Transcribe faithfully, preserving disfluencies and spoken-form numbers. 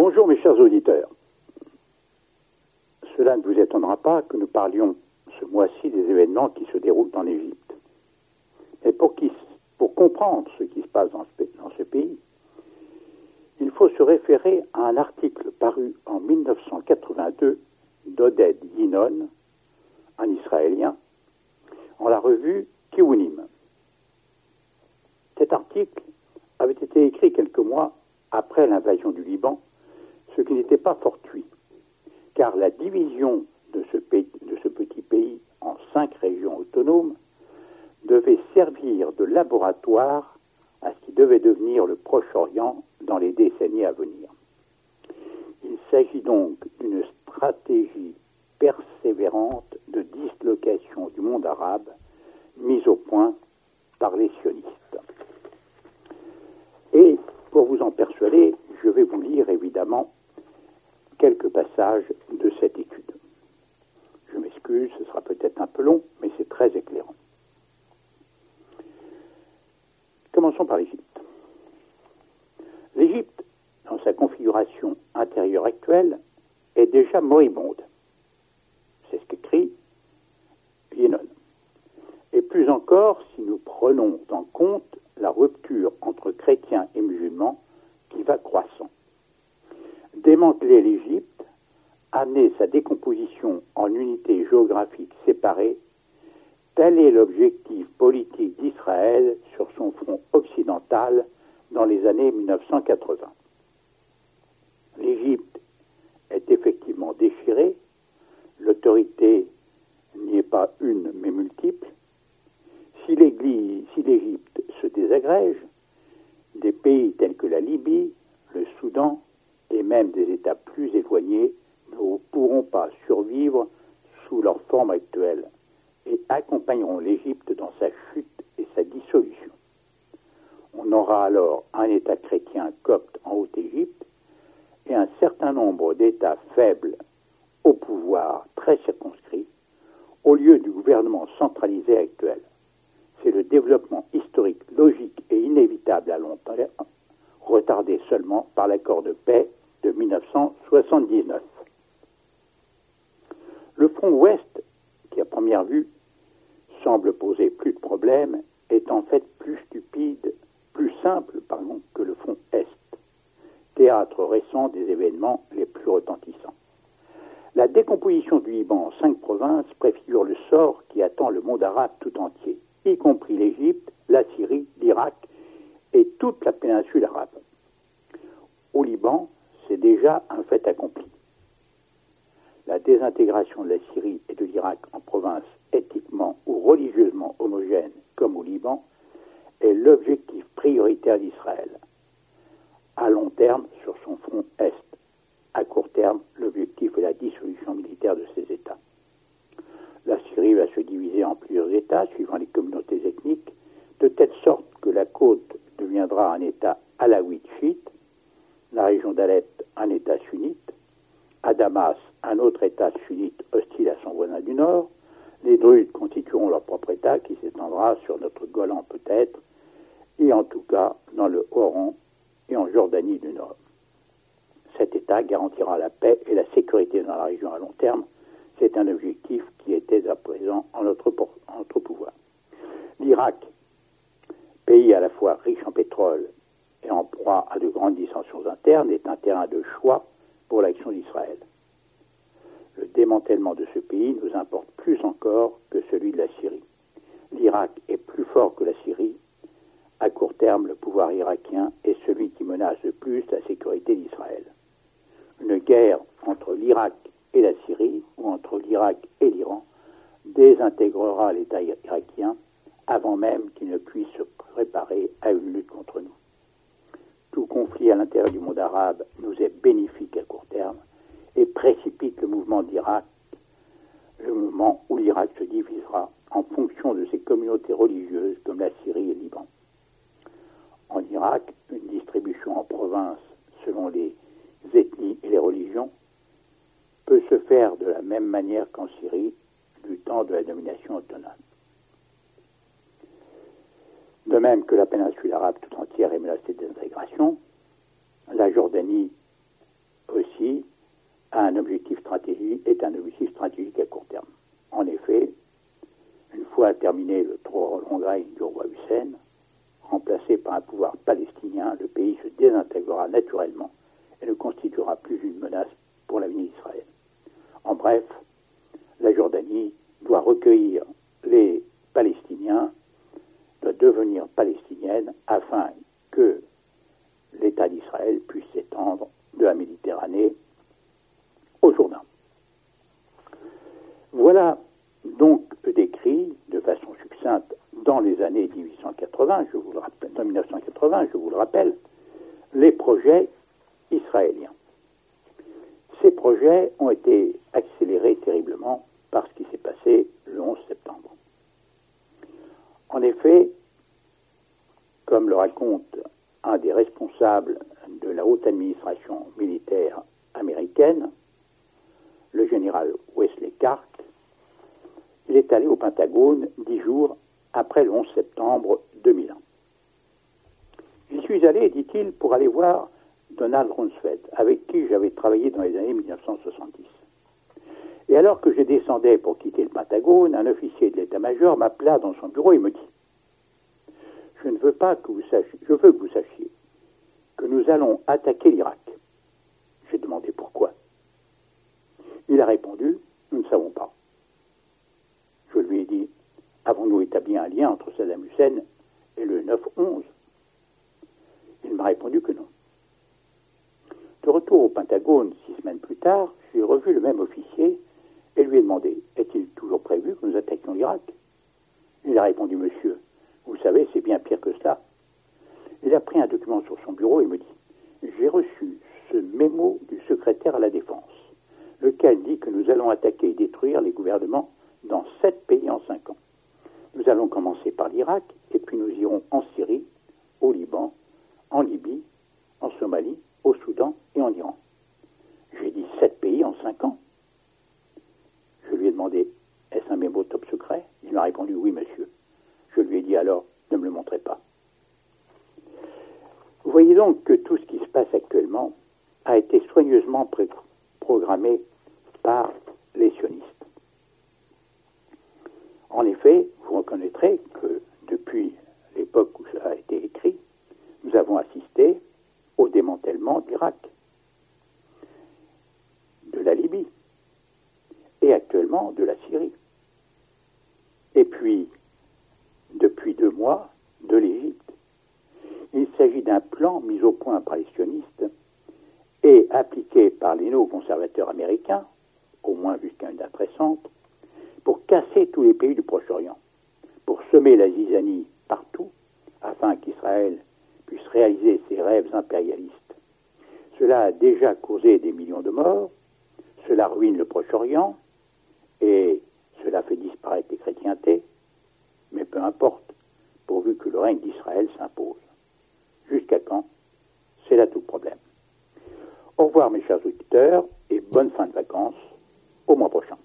Bonjour mes chers auditeurs. Cela ne vous étonnera pas que nous parlions ce mois-ci des événements qui se déroulent en Égypte. Mais pour, qui, pour comprendre ce qui se passe dans ce, dans ce pays, il faut se référer à un article paru en mille neuf cent quatre-vingt-deux d'Oded Yinon, un Israélien, en la revue Kiwunim. Cet article avait été écrit quelques mois après l'invasion du Liban, ce qui n'était pas fortuit, car la division de ce, pays, de ce petit pays en cinq régions autonomes devait servir de laboratoire à ce qui devait devenir le Proche-Orient dans les décennies à venir. Il s'agit donc d'une stratégie persévérante de dislocation du monde arabe mise au point par les sionistes. Et pour vous en persuader, je vais vous lire évidemment quelques passages de cette étude. Je m'excuse, ce sera peut-être un peu long, mais c'est très éclairant. Commençons par l'Égypte. L'Égypte, dans sa configuration intérieure actuelle, est déjà moribonde. C'est ce qu'écrit Yinon. Et plus encore si nous prenons en compte la rupture entre chrétiens et musulmans qui va croissant. Démanteler l'Égypte, amener sa décomposition en unités géographiques séparées, tel est l'objectif politique d'Israël sur son front occidental dans les années mille neuf cent quatre-vingts. L'Égypte est effectivement déchirée, l'autorité n'y est pas une mais multiple. Si l'Église, si l'Égypte se désagrège, des pays tels que la Libye, le Soudan et même des États plus éloignés ne pourront pas survivre sous leur forme actuelle et accompagneront l'Égypte dans sa chute et sa dissolution. On aura alors un État chrétien copte en Haute-Égypte et un certain nombre d'États faibles au pouvoir très circonscrit au lieu du gouvernement centralisé actuel. C'est le développement historique, logique et inévitable à long terme, retardé seulement par l'accord de paix de mille neuf cent soixante-dix-neuf. Le front ouest, qui à première vue semble poser plus de problèmes, est en fait plus stupide, plus simple pardon, que le front est, théâtre récent des événements les plus retentissants. La décomposition du Liban en cinq provinces préfigure le sort qui attend le monde arabe tout entier, y compris l'Égypte, la Syrie, l'Irak et toute la péninsule arabe. Au Liban, c'est déjà un fait accompli. La désintégration de la Syrie et de l'Irak en provinces ethniquement ou religieusement homogènes comme au Liban est l'objectif prioritaire d'Israël. À long terme, sur son front est. À court terme, l'objectif est la dissolution militaire de ces États. La Syrie va se diviser en plusieurs États suivant les communautés ethniques, de telle sorte que la côte deviendra un État alaouite chiite, la région d'Alep un État sunnite, à Damas un autre État sunnite hostile à son voisin du nord, les Druides constitueront leur propre État qui s'étendra sur notre Golan peut-être, et en tout cas dans le Oran et en Jordanie du Nord. Cet État garantira la paix et la sécurité dans la région à long terme. C'est un objectif qui était à présent en notre, en notre pouvoir. L'Irak, pays à la fois riche en pétrole et en proie à de grandes dissensions internes, est un terrain de choix pour l'action d'Israël. Le démantèlement de ce pays nous importe plus encore que celui de la Syrie. L'Irak est plus fort que la Syrie. À court terme, le pouvoir irakien est celui qui menace le plus la sécurité d'Israël. Une guerre entre l'Irak et la Syrie, ou entre l'Irak et l'Iran, désintégrera l'État irakien avant même qu'il ne puisse se préparer à une lutte contre nous. Tout conflit à l'intérieur du monde arabe nous est bénéfique à court terme et précipite le mouvement d'Irak, le moment où l'Irak se divisera en fonction de ses communautés religieuses comme la Syrie et le Liban. En Irak, une distribution en provinces selon les ethnies et les religions peut se faire de la même manière qu'en Syrie du temps de la domination ottomane. De même que la péninsule arabe tout entière est menacée de désintégration, la Jordanie Russie a un objectif stratégique, est un objectif stratégique à court terme. En effet, une fois terminé le trop long règne du roi Hussein, remplacé par un pouvoir palestinien, le pays se désintégrera naturellement et ne constituera plus une menace pour l'avenir d'Israël. En bref, la Jordanie doit recueillir les Palestiniens, doit devenir palestinienne afin que l'État d'Israël puisse s'étendre de la Méditerranée au Jourdain. Voilà donc décrit de façon succincte dans les années mille huit cent quatre-vingts, je vous le rappelle, en mille neuf cent quatre-vingts, je vous le rappelle, les projets israéliens. Ces projets ont été accélérés terriblement par ce qui s'est passé le onze septembre. En effet, comme le raconte un des responsables de la haute administration militaire américaine, le général Wesley Clark, il est allé au Pentagone dix jours après le onze septembre deux mille un. J'y suis allé, dit-il, pour aller voir Donald Rumsfeld, avec qui j'avais travaillé dans les années mille neuf cent soixante-dix. Et alors que je descendais pour quitter le Pentagone, un officier de l'état-major m'appela dans son bureau et me dit « Je ne veux pas que vous sachiez, je veux que vous sachiez que nous allons attaquer l'Irak. » J'ai demandé pourquoi. Il a répondu « Nous ne savons pas. » Je lui ai dit « Avons-nous établi un lien entre Saddam Hussein et le neuf onze ?» Il m'a répondu que non. De retour au Pentagone six semaines plus tard, j'ai revu le même officier et lui ai demandé « Est-il toujours prévu que nous attaquions l'Irak ?» Il a répondu « Monsieur, vous savez, c'est bien pire que cela. » Il a pris un document sur son bureau et me dit « J'ai reçu ce mémo du secrétaire à la Défense, lequel dit que nous allons attaquer et détruire les gouvernements dans sept pays en cinq ans. Nous allons commencer par l'Irak et puis nous irons en Syrie, au Liban, en Libye, en Somalie, au Soudan et en Iran. » J'ai dit sept pays en cinq ans. Je lui ai demandé « Est-ce un mémo top secret ?» Il m'a répondu « Oui, monsieur. » Je lui ai dit alors « Ne me le montrez pas. » Vous voyez donc que tout ce qui se passe actuellement a été soigneusement pré- programmé par les sionistes. En effet, vous reconnaîtrez que depuis l'époque où ça a été écrit, nous avons assisté au démantèlement de l'Irak, de la Libye et actuellement de la Syrie. Et puis, depuis deux mois, de l'Égypte. Il s'agit d'un plan mis au point par les sionistes et appliqué par les néoconservateurs américains, au moins jusqu'à une date récente, pour casser tous les pays du Proche-Orient, pour semer la zizanie partout, afin qu'Israël puisse réaliser ses rêves impérialistes. Cela a déjà causé des millions de morts, cela ruine le Proche-Orient, et cela fait disparaître les chrétientés, mais peu importe, pourvu que le règne d'Israël s'impose. Jusqu'à quand? C'est là tout le problème. Au revoir mes chers auditeurs, et bonne fin de vacances, au mois prochain.